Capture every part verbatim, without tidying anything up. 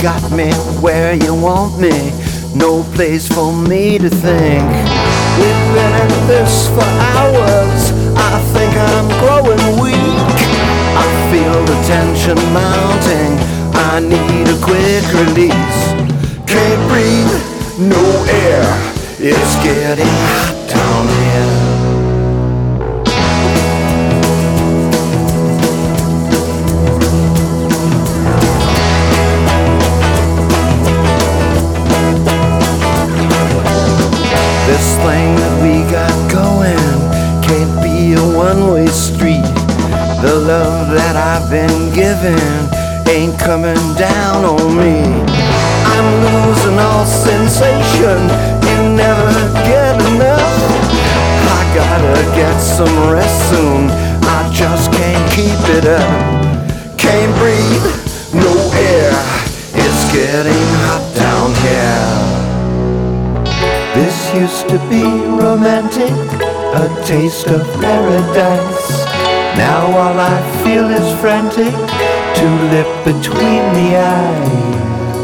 got me where you want me, no place for me to think. We've been at this for hours, I think I'm growing weak. I feel the tension mounting, I need a quick release. Can't breathe, no air, it's getting hot down here. This thing that we got going can't be a one-way street. The love that I've been given ain't coming down on me. I'm losing all sensation, you never get enough. I gotta get some rest soon, I just can't keep it up. Can't breathe, no air, it's getting hot down here. This used to be romantic, a taste of paradise. Now all I feel is frantic, tulip between the eyes.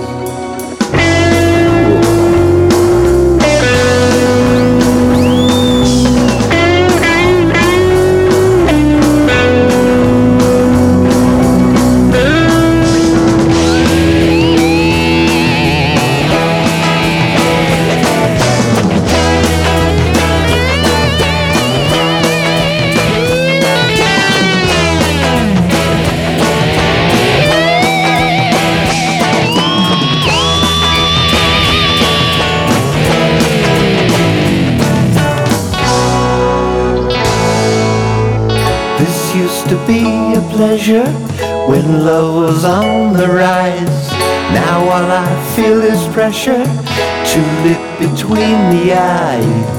This used to be a pleasure when love was on the rise. Now all I feel is pressure, tulip between the eyes.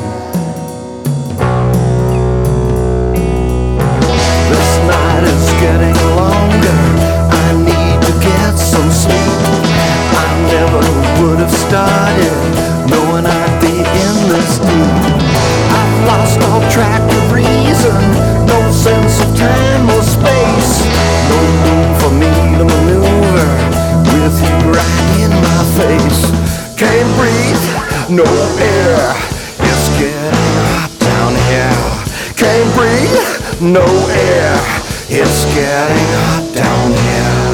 This night is getting longer, I need to get some sleep. I never would have started knowing I'd be in this deep. I've lost all track of reason, no sense of time or space, no room for me to maneuver with you right in my face. Can't breathe, no air, it's getting hot down here. Can't breathe, no air, it's getting hot down here.